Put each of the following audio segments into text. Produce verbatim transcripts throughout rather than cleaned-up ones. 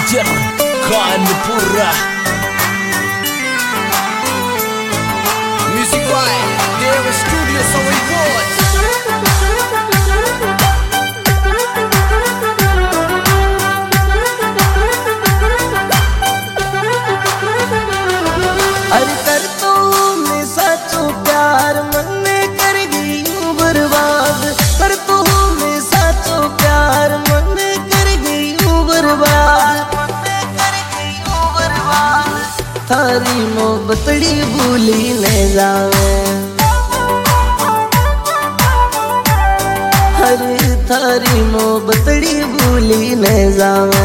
Master Kanpura. Music by Deva Studio so record. अरे कर तो मैं सचो प्यार मन में कर गई हूँ बर्बाद। कर तो मैं सचो प्यार मन में कर गई हूँ बर्बाद। थारी मोहब्बतड़ी भूली न जावे। हरे थारी मोहब्बतड़ी भूली न जावे।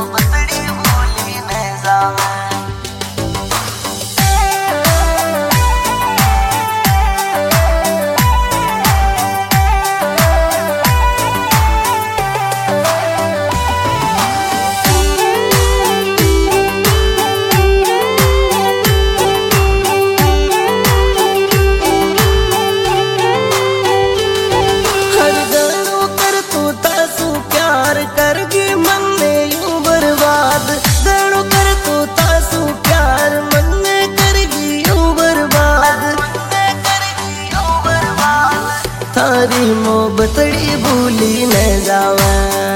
थारी मोहब्बतड़ी भूली न जावे।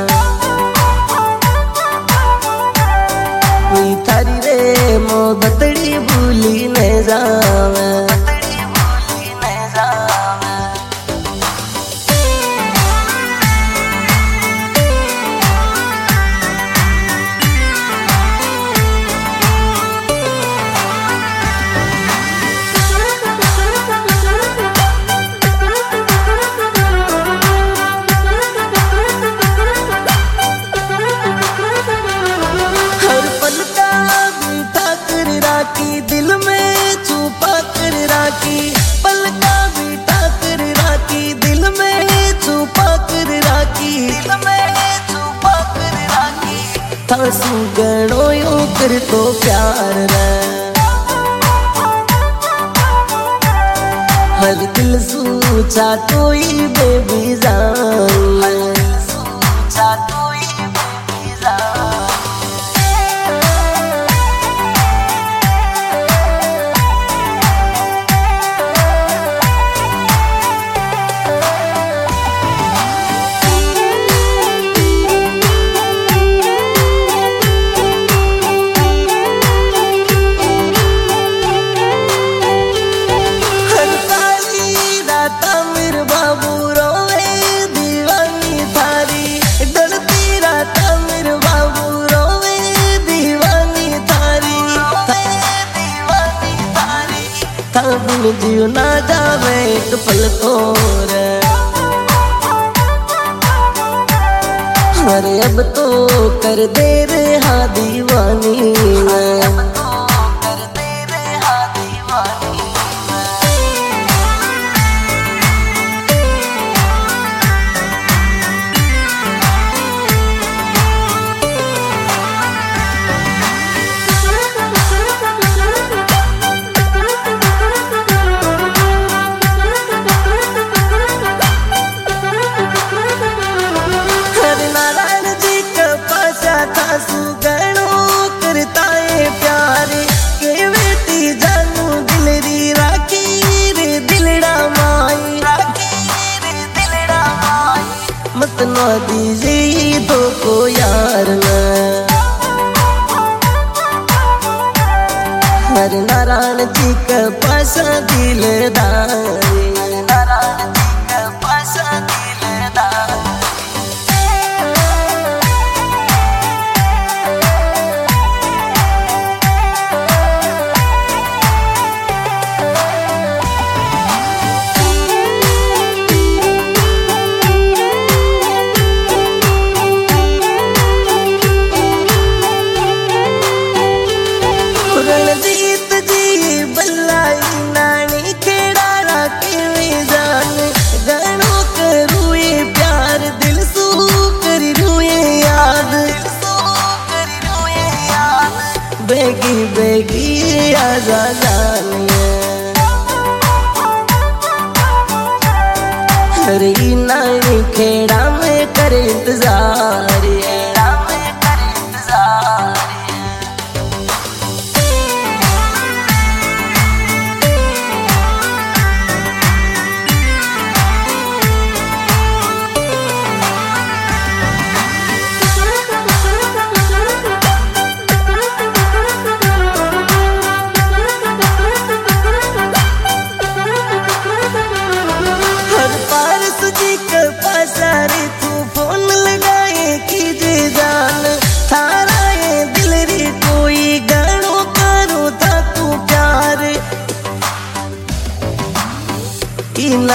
कोई थारी रे मोहब्बतड़ी भूली न जावे। दिल में छुपा कर राखी पलका बिठा कर राखी। दिल में छुपा कर राखी दिल में छुपा कर राखी। थासू गणो यो कर तो प्यार रे। हर दिल सूचा तो ही बेबी जान। हर दिल सूचा तो ही बेबी जान। बिन जीव ना जावे एक पल को रे। अरे अब तो कर दे रे हाँ दीवानी मैं। मत ना दीजिए दो को यार न। हर नारायण जी का पासा दिलदारी। नारायण जी का पासा दिलदारी। बेगी बेगी आजा जानिए। हरी नाई खेड़ा में करे इंतजार।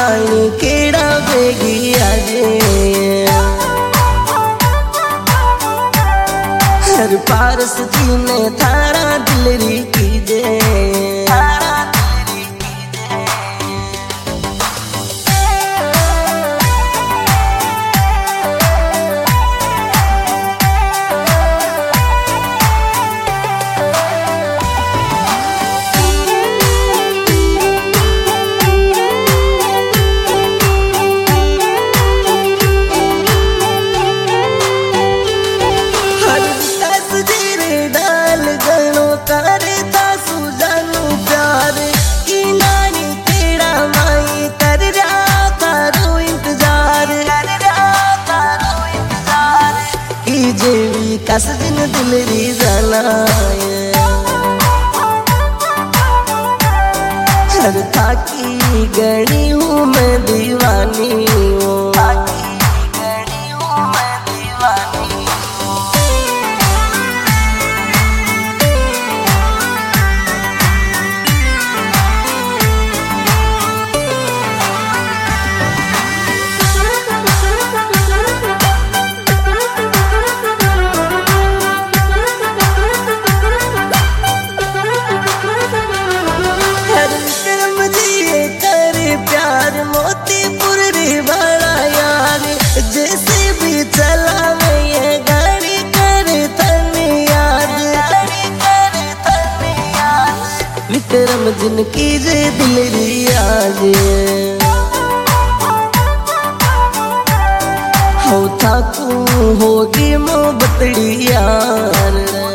जाने केड़ा बेगी आजे हर पारस जी ने थारा दिलरी कीजे कस दिन दिलरी जाना हर थाकी गणी हूँ मैं दीवानी हूँ गणी हूँ मैं दीवानी मोतीपुर रे बड़ा यार जैसे भी चला मैं ये गाड़ी करे तने याद गाड़ी करे तने याद विक्रम जिनकी जे दिलरी आज हो थाकू होगी मोहब्बतड़ी यार।